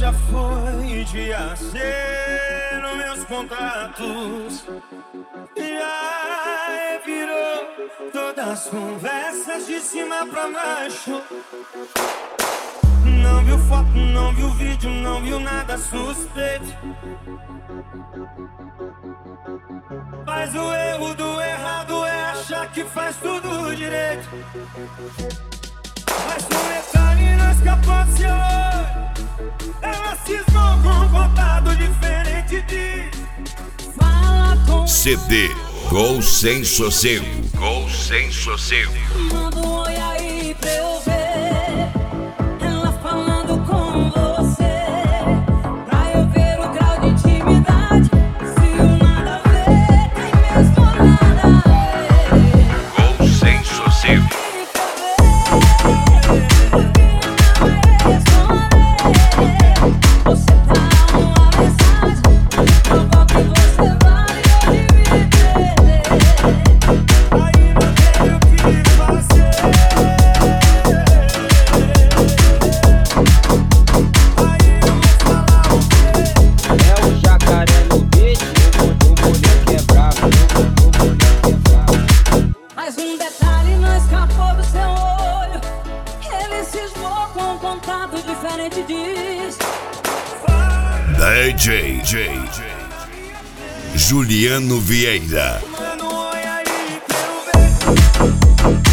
já foi dia C nos meus contatos. Já virou todas as conversas de cima pra baixo. Não viu foto, não viu vídeo, não viu nada suspeito. Mas o erro do errado é achar que faz tudo direito. Mas um detalhe não escapou do seu olho. Ela cismou com um contado diferente de fala com CD Gol Sem Sossego. Gol Sem Sossego. Manda um oi aí pra eu ver ela falando com você, pra eu ver o grau de intimidade. Se o nada a ver, tem mesmo nada a ver. Gol Sem Sossego. Você dá uma mensagem, prova que você vale hoje me perder. aí não tem o que fazer. Aí eu vou falar o quê? É o jacaré no beat, o moleque é bravo, o moleque é bravo. Mas um detalhe não escapou do seu olho. Ele cismou com um contato diferente diz. DJ Juliano Vieira. Manda um oi aí pra eu ver.